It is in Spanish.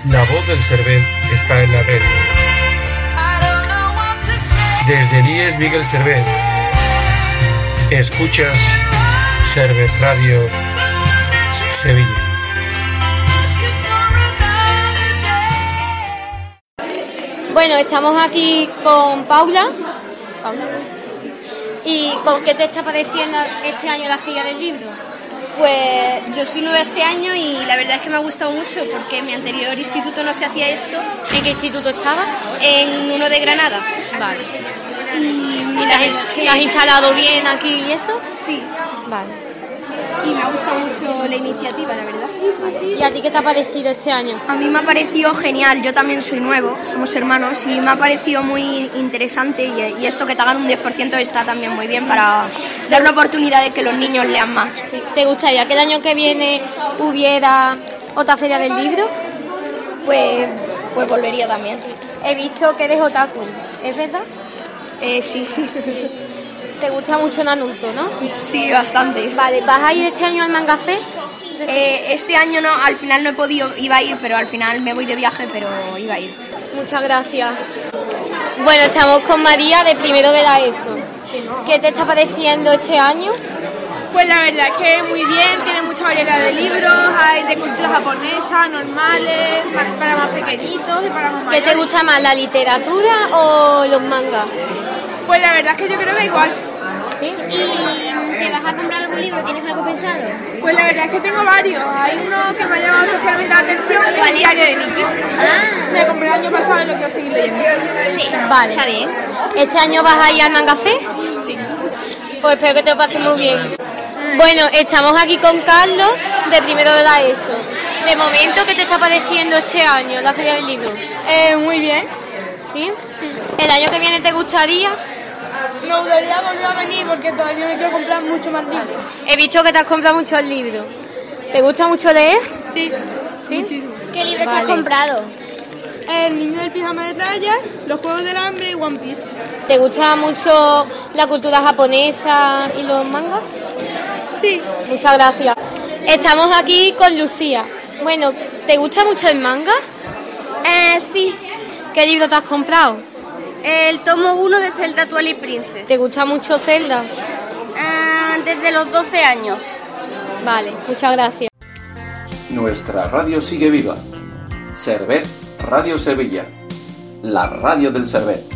La voz del Servet está en la red. Desde el IES Miguel Servet, escuchas Servet Radio Sevilla. Bueno, estamos aquí con Paula. ¿Y con qué te está pareciendo este año la Feria del Libro? Pues yo soy nueva este año y la verdad es que me ha gustado mucho porque en mi anterior instituto no se hacía esto. ¿En qué instituto estabas? En uno de Granada. Vale. ¿Y te has instalado bien aquí y eso? Sí. Vale. Y me ha gustado mucho la iniciativa, la verdad. ¿Y a ti qué te ha parecido este año? A mí me ha parecido genial, yo también soy nuevo, somos hermanos y me ha parecido muy interesante y esto que te hagan un 10% está también muy bien para dar la oportunidad de que los niños lean más. Sí. ¿Te gustaría que el año que viene hubiera otra Feria del Libro? Pues volvería también. He visto que eres otaku, ¿es verdad? Sí. ¿Te gusta mucho Naruto, no? Sí, bastante. Vale, ¿vas a ir este año al Manga Fest? Este año no, al final no he podido, iba a ir, pero al final me voy de viaje, pero iba a ir. Muchas gracias. Bueno, estamos con María de primero de la ESO. ¿Qué te está pareciendo este año? Pues la verdad es que muy bien, tiene mucha variedad de libros, hay de cultura japonesa, normales, para más pequeñitos y para más mayores. ¿Qué te gusta más, la literatura o los mangas? Pues la verdad es que yo creo que igual. ¿Sí? ¿Y te vas a comprar algún libro? ¿Tienes algo pensado? Pues la verdad es que tengo varios. Hay uno que me ha llamado especialmente la atención, que es el diario de Nikki. Me compré el año pasado y lo quiero seguir leyendo. Sí, Vale. está bien. ¿Este año vas a ir al Manga Fest? Sí. Pues espero que te lo pases muy bien. Bueno, estamos aquí con Carlos de primero de la ESO. De momento, ¿qué te está pareciendo este año la Feria del Libro? Muy bien. ¿Sí? ¿El año que viene te gustaría? Me gustaría volver a venir porque todavía me quiero comprar mucho más libros. He visto que te has comprado muchos libros. ¿Te gusta mucho leer? Sí. ¿Sí? Muchísimo. ¿Qué libro te has Vale. comprado? El niño del pijama de tallas, los juegos del hambre y One Piece. ¿Te gusta mucho la cultura japonesa y los mangas? Sí. Muchas gracias. Estamos aquí con Lucía. Bueno, ¿te gusta mucho el manga? Sí, ¿Qué libro te has comprado? el tomo 1 de Zelda Twilight Princess, ¿Te gusta mucho Zelda? desde los 12 años. Vale, muchas gracias. Nuestra radio sigue viva. Servet Radio Sevilla, la radio del Servet.